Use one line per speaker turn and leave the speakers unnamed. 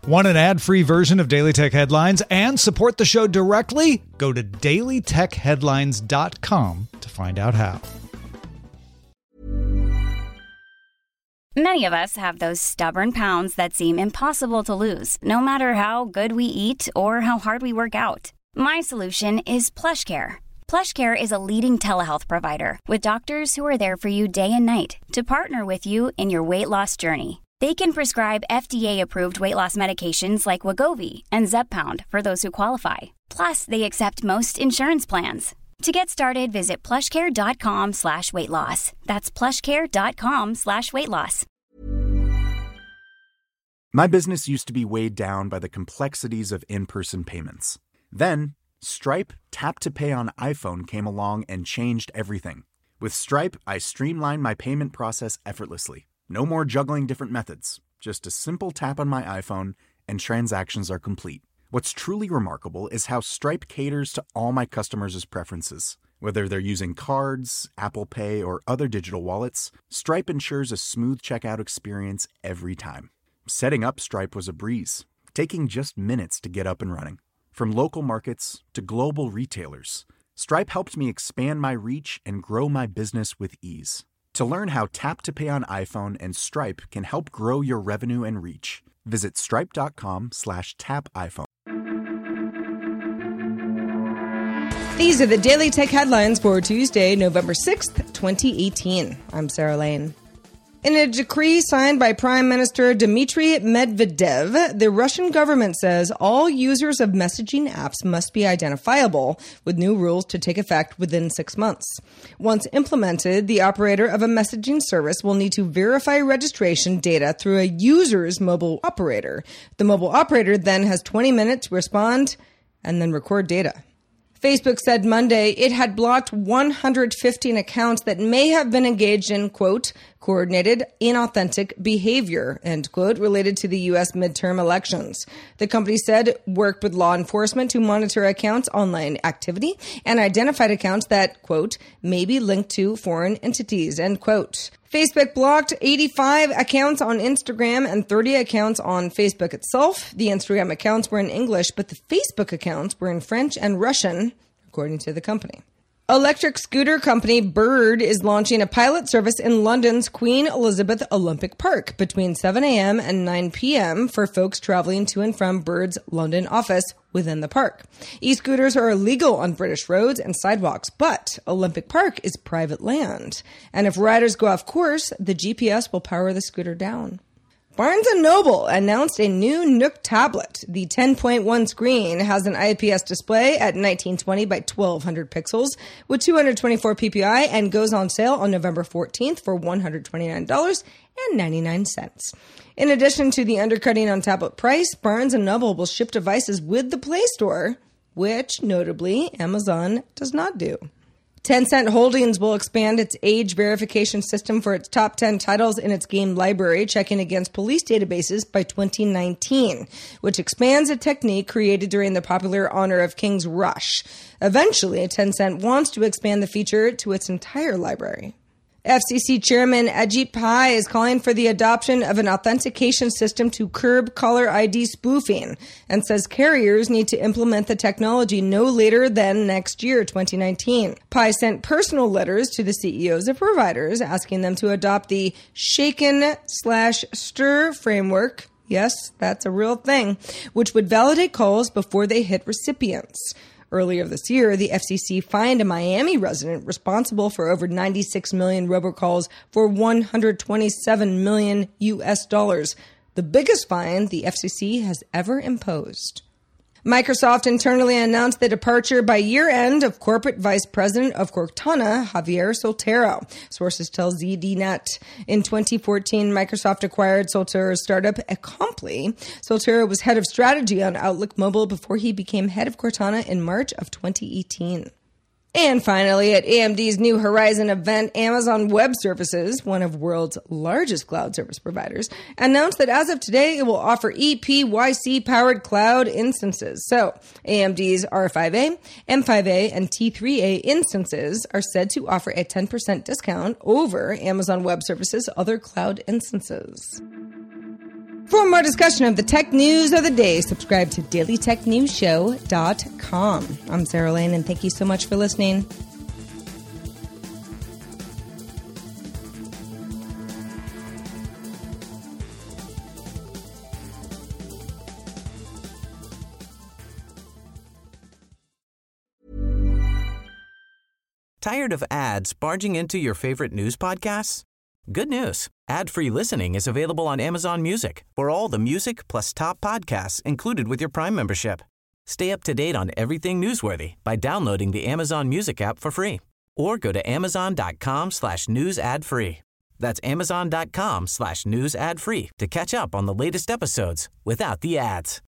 Want an ad-free version of Daily Tech Headlines and support the show directly? Go to dailytechheadlines.com to find out how.
Many of us have those stubborn pounds that seem impossible to lose, no matter how good we eat or how hard we work out. My solution is PlushCare. PlushCare is a leading telehealth provider with doctors who are there for you day and night to partner with you in your weight loss journey. They can prescribe FDA-approved weight loss medications like Wegovy and Zepbound for those who qualify. Plus, they accept most insurance plans. To get started, visit plushcare.com/weightloss. That's plushcare.com/weightloss.
My business used to be weighed down by the complexities of in-person payments. Then, Stripe Tap to Pay on iPhone came along and changed everything. With Stripe, I streamlined my payment process effortlessly. No more juggling different methods. Just a simple tap on my iPhone and transactions are complete. What's truly remarkable is how Stripe caters to all my customers' preferences. Whether they're using cards, Apple Pay, or other digital wallets, Stripe ensures a smooth checkout experience every time. Setting up Stripe was a breeze, taking just minutes to get up and running. From local markets to global retailers, Stripe helped me expand my reach and grow my business with ease. To learn how Tap to Pay on iPhone and Stripe can help grow your revenue and reach, visit stripe.com/tapiphone.
These are the Daily Tech Headlines for Tuesday, November 6th, 2018. I'm Sarah Lane. In a decree signed by Prime Minister Dmitry Medvedev, the Russian government says all users of messaging apps must be identifiable, with new rules to take effect within 6 months. Once implemented, the operator of a messaging service will need to verify registration data through a user's mobile operator. The mobile operator then has 20 minutes to respond and then record data. Facebook said Monday it had blocked 115 accounts that may have been engaged in, quote, coordinated inauthentic behavior, end quote, related to the U.S. midterm elections. The company said it worked with law enforcement to monitor accounts' online activity and identified accounts that, quote, may be linked to foreign entities, end quote. Facebook blocked 85 accounts on Instagram and 30 accounts on Facebook itself. The Instagram accounts were in English, but the Facebook accounts were in French and Russian, according to the company. Electric scooter company Bird is launching a pilot service in London's Queen Elizabeth Olympic Park between 7 a.m. and 9 p.m. for folks traveling to and from Bird's London office within the park. E-scooters are illegal on British roads and sidewalks, but Olympic Park is private land. And if riders go off course, the GPS will power the scooter down. Barnes & Noble announced a new Nook tablet. The 10.1 screen has an IPS display at 1920 by 1200 pixels with 224 ppi and goes on sale on November 14th for $129.99. In addition to the undercutting on tablet price, Barnes & Noble will ship devices with the Play Store, which, notably, Amazon does not do. Tencent Holdings will expand its age verification system for its top 10 titles in its game library, checking against police databases by 2019, which expands a technique created during the popular Honor of Kings rush. Eventually, Tencent wants to expand the feature to its entire library. FCC Chairman Ajit Pai is calling for the adoption of an authentication system to curb caller ID spoofing and says carriers need to implement the technology no later than next year, 2019. Pai sent personal letters to the CEOs of providers asking them to adopt the Shaken/Stir framework. Yes, that's a real thing, which would validate calls before they hit recipients. Earlier this year, the FCC fined a Miami resident responsible for over 96 million robocalls for $127 million US, the biggest fine the FCC has ever imposed. Microsoft internally announced the departure by year-end of corporate vice president of Cortana, Javier Soltero. Sources tell ZDNet. In 2014, Microsoft acquired Soltero's startup Acompli. Soltero was head of strategy on Outlook Mobile before he became head of Cortana in March of 2018. And finally, at AMD's New Horizon event, Amazon Web Services, one of the world's largest cloud service providers, announced that as of today, it will offer ePYC-powered cloud instances. So AMD's R5A, M5A, and T3A instances are said to offer a 10% discount over Amazon Web Services' other cloud instances. For more discussion of the tech news of the day, subscribe to dailytechnewsshow.com. I'm Sarah Lane, and thank you so much for listening.
Tired of ads barging into your favorite news podcasts? Good news. Ad-free listening is available on Amazon Music for all the music plus top podcasts included with your Prime membership. Stay up to date on everything newsworthy by downloading the Amazon Music app for free or go to amazon.com/news ad free. That's amazon.com/news ad free to catch up on the latest episodes without the ads.